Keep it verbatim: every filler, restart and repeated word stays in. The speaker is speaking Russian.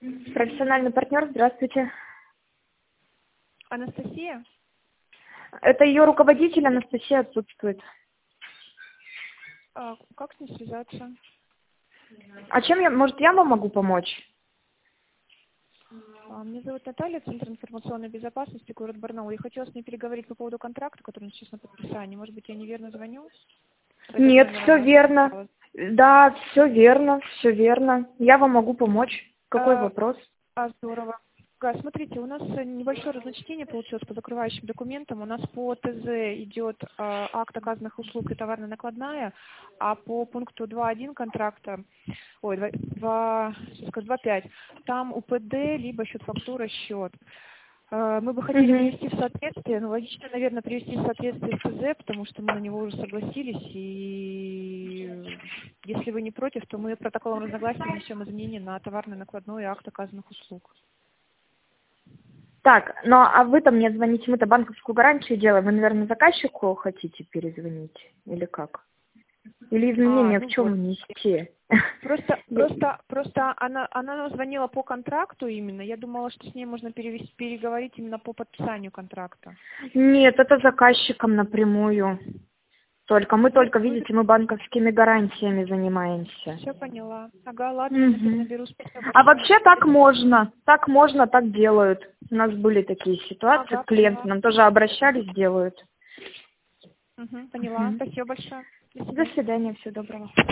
Профессиональный партнер, здравствуйте. Анастасия? Это ее руководитель, Анастасия отсутствует. А, как с ней связаться? А чем я, может, я вам могу помочь? А, меня зовут Наталья, Центр информационной безопасности, город Барнаул. Я хотела с ней переговорить по поводу контракта, который сейчас на подписании. Может быть, я неверно звоню? Этот Нет, номер все она верно. записала. Да, все верно, все верно. Я вам могу помочь. Какой А, вопрос? а, здорово. Да, смотрите, у нас э, небольшое разночтение получилось по закрывающим документам. У нас по ТЗ идет э, акт оказанных услуг и товарная накладная, а по пункту два точка один контракта, ой, два, сейчас скажу, два точка пять, там УПД, либо счет фактура, счет. Э, Мы бы хотели Угу. привести в соответствие, ну, логично, наверное, привести в соответствие с ТЗ, потому что мы на него уже согласились, и если вы не против, то мы протоколом разногласий внесем изменения на товарное накладное и акт оказанных услуг. Так, ну а вы-то мне звоните, мы-то банковскую гарантию делаем. Вы, наверное, заказчику хотите перезвонить? Или как? Или А, изменения в ну вот. чем внести? Просто, Я- просто, просто она, она нам звонила по контракту именно. Я думала, что с ней можно перевести, переговорить именно по подписанию контракта. Нет, это заказчиком напрямую. Только мы Ну, только, вы видите, мы банковскими гарантиями занимаемся. все поняла. Ага, ладно, я напи- Мгм. наберу. Спасибо А большое. вообще так можно, так можно, так делают. У нас были такие ситуации, Ага, клиенты поняла. нам тоже обращались, делают. Угу, поняла. Мгм. Спасибо большое. До До свидания. свидания, всего доброго.